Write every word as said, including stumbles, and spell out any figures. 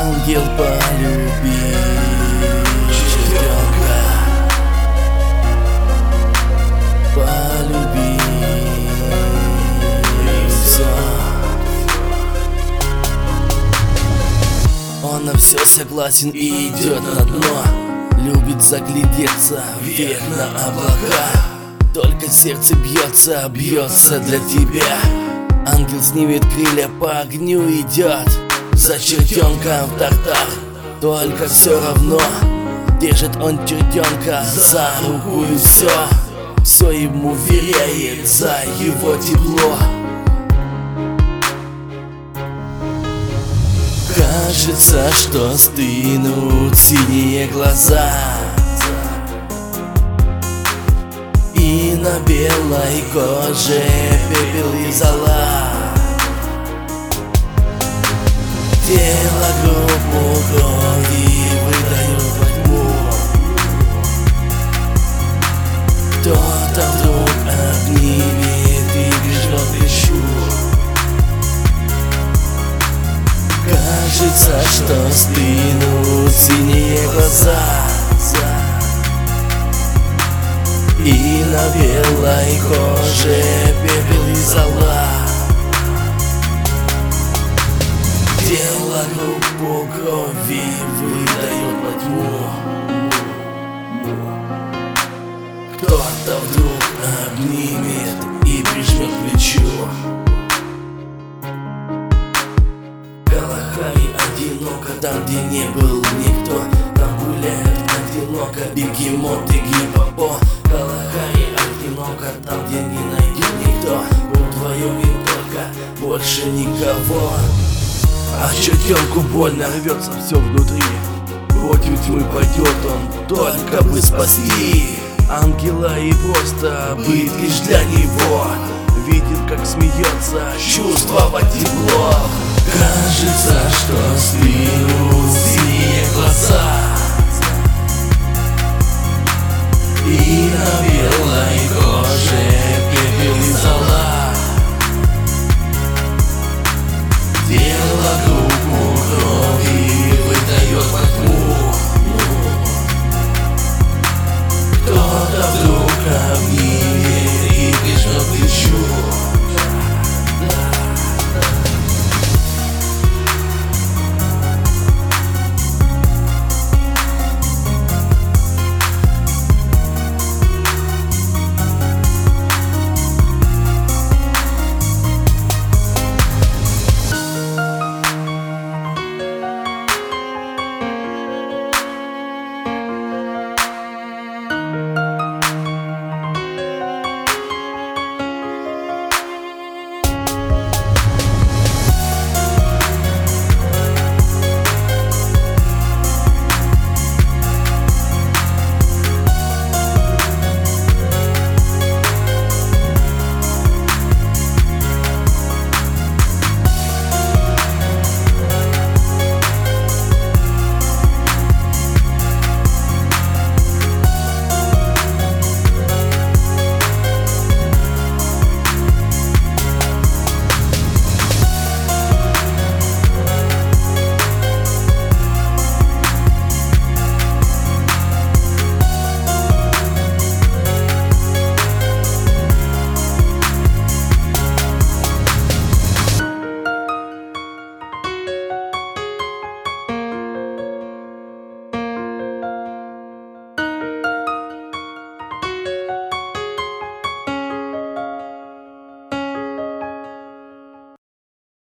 Ангел, полюби чертенка, полюби все. Он на все согласен и идет на дно. Любит заглядеться вверх на облака. Только сердце бьется, бьется для тебя. Ангел снимет крылья, по огню идет за чертенком в тартар. Только все равно держит он чертенка за руку, и все, все ему веряет за его тепло. Кажется, что стынут синие глаза, и на белой коже пепел и зола. Тело группу крови выдают во тьму. Кто-то вдруг обнимет и прижмет к плечу. Кажется, что стынут синие глаза, и на белой коже пепел и зола. Тело группу крови выдает во тьму. Кто-то вдруг обнимет и прижмет к плечу. Калахари одиноко, там, где не был никто. Там гуляет одиноко бегемот и гиппопо. Калахари одиноко, там, где не найдет никто. Вдвоем им только, больше никого. А чертенку больно, рвется все внутри. Против тьмы пойдет он, только бы спасти ангела и просто быть лишь для него. Видит, как смеется, чувствовать тепло. Кажется, что спит